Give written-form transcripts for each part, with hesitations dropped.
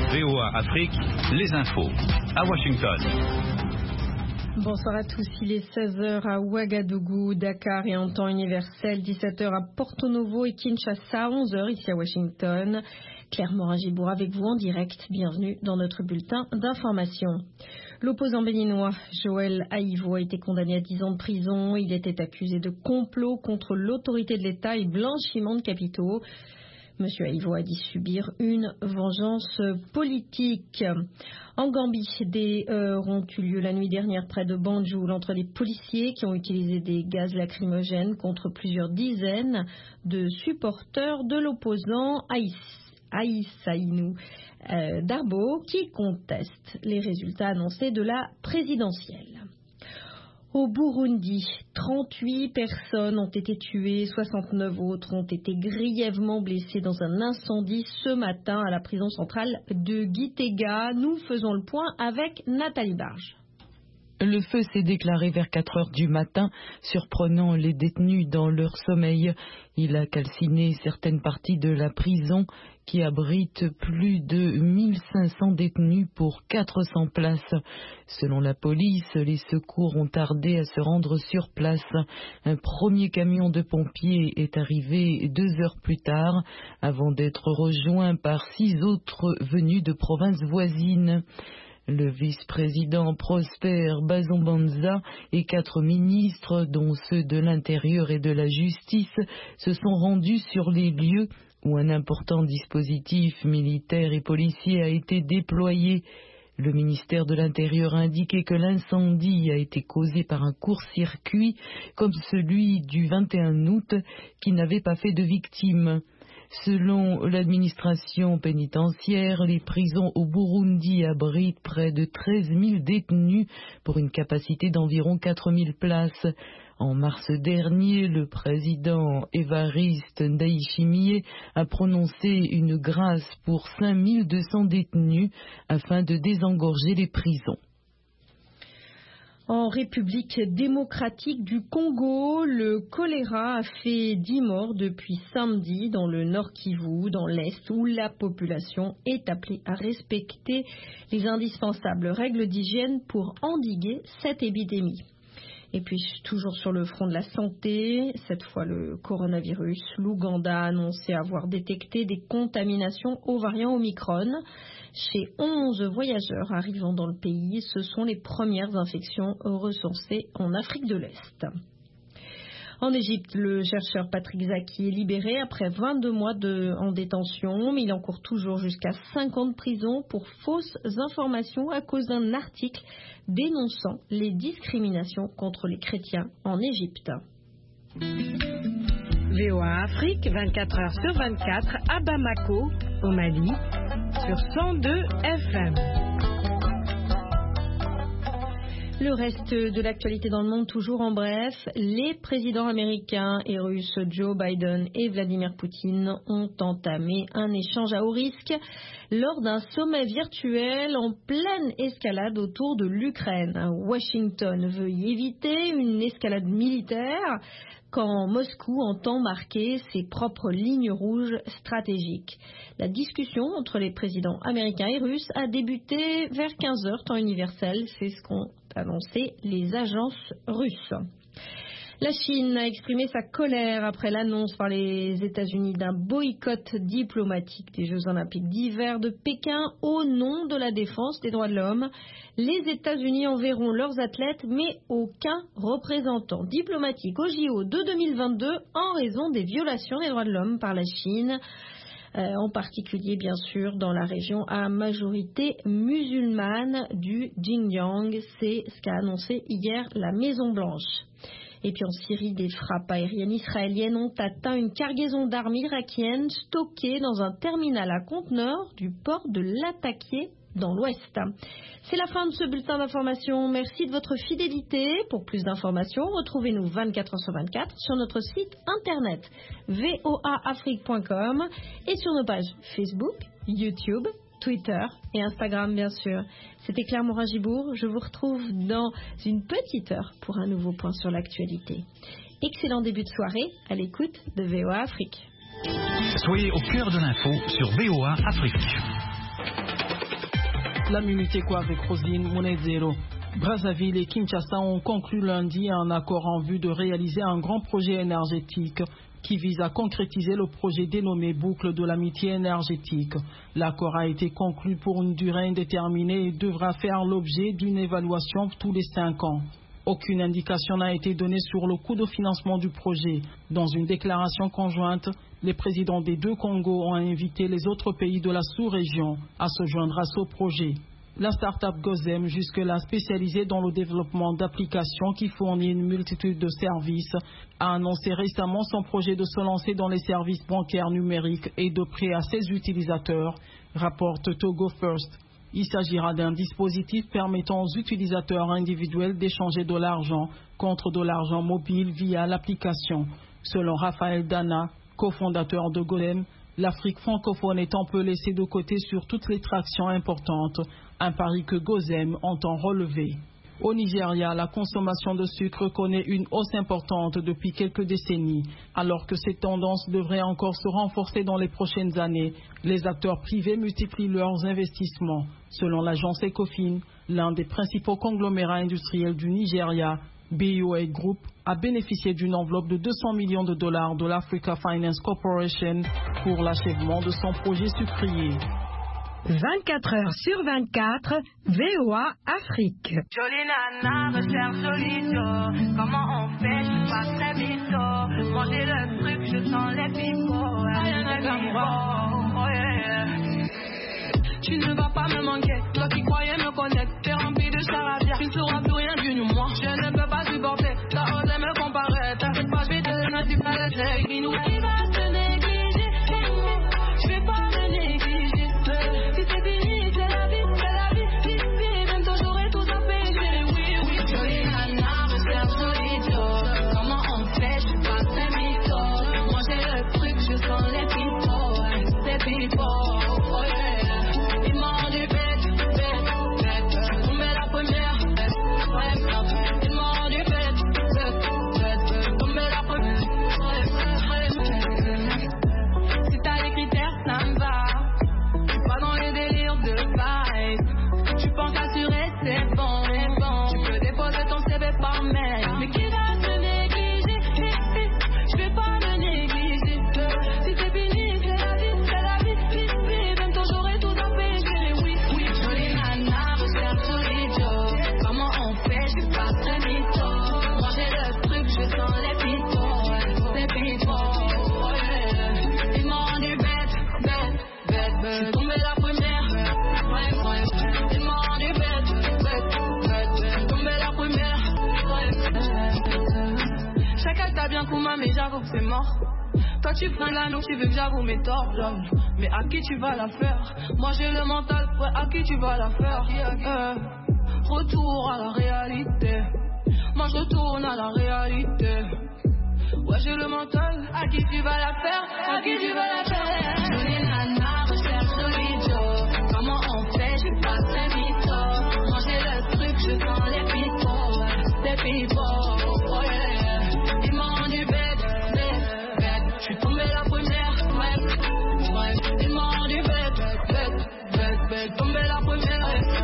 VOA Afrique, les infos. À Washington. Bonsoir à tous, il est 16h à Ouagadougou, Dakar et en temps universel, 17h à Porto Novo et Kinshasa, 11h ici à Washington. Claire Morin-Gibour avec vous en direct, bienvenue dans notre bulletin d'information. L'opposant béninois Joël Aïvo a été condamné à 10 ans de prison. Il était accusé de complot contre l'autorité de l'État et blanchiment de capitaux. Monsieur Aïvo a dit subir une vengeance politique. En Gambie, des heurts ont eu lieu la nuit dernière près de Banjul entre des policiers qui ont utilisé des gaz lacrymogènes contre plusieurs dizaines de supporters de l'opposant Aïssaïnou Darbo qui contestent les résultats annoncés de la présidentielle. Au Burundi, 38 personnes ont été tuées, 69 autres ont été grièvement blessées dans un incendie ce matin à la prison centrale de Gitega. Nous faisons le point avec Nathalie Barge. Le feu s'est déclaré vers 4 heures du matin, surprenant les détenus dans leur sommeil. Il a calciné certaines parties de la prison qui abrite plus de 1500 détenus pour 400 places. Selon la police, les secours ont tardé à se rendre sur place. Un premier camion de pompiers est arrivé 2 heures plus tard, avant d'être rejoint par 6 autres venus de provinces voisines. Le vice-président Prosper Bazombanza et 4 ministres, dont ceux de l'Intérieur et de la Justice, se sont rendus sur les lieux où un important dispositif militaire et policier a été déployé. Le ministère de l'Intérieur a indiqué que l'incendie a été causé par un court-circuit comme celui du 21 août qui n'avait pas fait de victimes. Selon l'administration pénitentiaire, les prisons au Burundi abritent près de 13 000 détenus pour une capacité d'environ 4 000 places. En mars dernier, le président Évariste Ndayishimiye a prononcé une grâce pour 5 200 détenus afin de désengorger les prisons. En République démocratique du Congo, le choléra a fait 10 morts depuis samedi dans le Nord Kivu, dans l'Est, où la population est appelée à respecter les indispensables règles d'hygiène pour endiguer cette épidémie. Et puis, toujours sur le front de la santé, cette fois le coronavirus, l'Ouganda a annoncé avoir détecté des contaminations au variant Omicron. Chez 11 voyageurs arrivant dans le pays, ce sont les premières infections recensées en Afrique de l'Est. En Égypte, le chercheur Patrick Zaki est libéré après 22 mois en détention, mais il encourt toujours jusqu'à 5 ans de prison pour fausses informations à cause d'un article dénonçant les discriminations contre les chrétiens en Égypte. VOA Afrique, 24 heures sur 24, à Bamako, au Mali, sur 102 FM. Le reste de l'actualité dans le monde, toujours en bref, les présidents américains et russes Joe Biden et Vladimir Poutine ont entamé un échange à haut risque lors d'un sommet virtuel en pleine escalade autour de l'Ukraine. Washington veut y éviter une escalade militaire quand Moscou entend marquer ses propres lignes rouges stratégiques. La discussion entre les présidents américains et russes a débuté vers 15h temps universel, c'est ce qu'ont annoncé les agences russes. La Chine a exprimé sa colère après l'annonce par les États-Unis d'un boycott diplomatique des Jeux Olympiques d'hiver de Pékin au nom de la défense des droits de l'homme. Les États-Unis enverront leurs athlètes, mais aucun représentant diplomatique au JO de 2022 en raison des violations des droits de l'homme par la Chine. En particulier bien sûr dans la région à majorité musulmane du Xinjiang. C'est ce qu'a annoncé hier la Maison-Blanche. Et puis en Syrie, des frappes aériennes israéliennes ont atteint une cargaison d'armes irakiennes stockée dans un terminal à conteneurs du port de Latakia dans l'Ouest. C'est la fin de ce bulletin d'information. Merci de votre fidélité. Pour plus d'informations, retrouvez-nous 24 heures sur 24 sur notre site internet voaafrique.com et sur nos pages Facebook, YouTube, Twitter et Instagram bien sûr. C'était Claire Morin-Gibour. Je vous retrouve dans une petite heure pour un nouveau point sur l'actualité. Excellent début de soirée à l'écoute de VOA Afrique. Soyez au cœur de l'info sur VOA Afrique. La minute éco avec Roselyne Monezero. Brazzaville et Kinshasa ont conclu lundi un accord en vue de réaliser un grand projet énergétique qui vise à concrétiser le projet dénommé Boucle de l'amitié énergétique. L'accord a été conclu pour une durée indéterminée et devra faire l'objet d'une évaluation tous les 5 ans. Aucune indication n'a été donnée sur le coût de financement du projet. Dans une déclaration conjointe, les présidents des 2 Congos ont invité les autres pays de la sous-région à se joindre à ce projet. La start-up Gozem, jusque-là spécialisée dans le développement d'applications qui fournit une multitude de services, a annoncé récemment son projet de se lancer dans les services bancaires numériques et de prêt à ses utilisateurs, rapporte Togo First. Il s'agira d'un dispositif permettant aux utilisateurs individuels d'échanger de l'argent contre de l'argent mobile via l'application. Selon Raphaël Dana, cofondateur de Gozem, l'Afrique francophone est un peu laissée de côté sur toutes les tractions importantes, un pari que Gozem entend relever. Au Nigeria, la consommation de sucre connaît une hausse importante depuis quelques décennies. Alors que cette tendance devrait encore se renforcer dans les prochaines années, les acteurs privés multiplient leurs investissements. Selon l'agence Ecofin, l'un des principaux conglomérats industriels du Nigeria, BOA Group, a bénéficié d'une enveloppe de 200 millions de dollars de l'Africa Finance Corporation pour l'achèvement de son projet sucrier. 24 heures sur 24, VOA Afrique. Jolie nana, recherche solution. Comment on fait, je suis pas très mytho. Manger le truc, je sens les pipots. Tu ne vas pas me manquer, toi qui croyais me connaître. T'es rempli de charabia, tu ne sauras plus rien du moi. Je ne peux pas supporter, t'as osé me comparer. T'inquiète pas, je vais te donner du palais. Il nous qui va te négliger. Je vais pas me négliger. Si c'est fini, c'est la vie, même toi j'aurais tout à faire, chérie, oui. Jolie nana, recherche solide. Comment on fait, je suis pas très mytho. Manger le truc, je sens les pipots, les pipots, oh yeah. Ils m'ont du bête, tomber la première, ils m'ont du bête, tomber la première, si t'as les critères, ça me va. Dans les délires de vibe, tu penses assurer, c'est bon. Tu peux déposer ton CV par mail. Mais qui va te négliger? Je vais pas me négliger. Si c'est fini, c'est la vie, même toi j'aurais tout à faire, chérie, oui. Jolie nana, recherche solide. Comment on fait, je suis pas très mytho. Manger le truc, je sens les pipots, oh yeah. Ils m'ont du bête. Tomber la première, ils m'ont du bête, tomber la première. Chacun t'a bien Kouma, mais j'avoue que c'est mort. Toi tu prends l'anneau, tu veux que j'avoue mes torts, mais à qui tu vas la faire? Moi j'ai le mental, ouais, à qui tu vas la faire? Retour à la réalité. Moi je retourne à la réalité. Ouais j'ai le mental, à qui tu vas la faire? À qui tu vas la faire? Jolie nana, recherche solide. Comment on fait, je suis pas très mytho. Manger le truc, je sens les pipots, oh yeah. Ils m'ont du bête, je suis tombé la première, ouais. Ils m'ont du bête, tombé la première,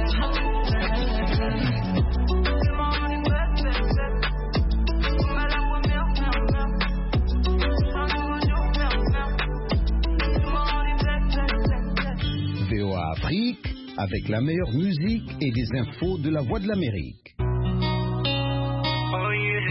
VOA Afrique, avec la meilleure musique et des infos de la Voix de l'Amérique. Oh yeah.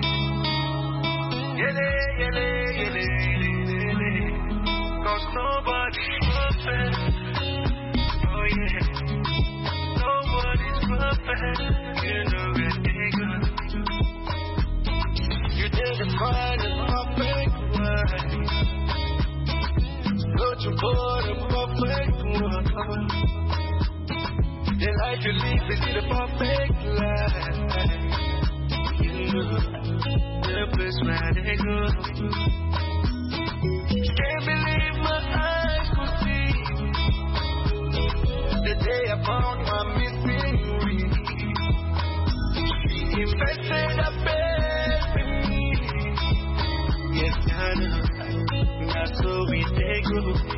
Cause nobody's perfect. Oh yeah. Nobody's perfect. You know that nigga. You didn't find a perfect way. Looking for the perfect one. The life you live is the perfect life. You know the place where they go. Can't believe my eyes could see the day I found my missing ring. She invested a bed in me. Yes, I know. That's so we take.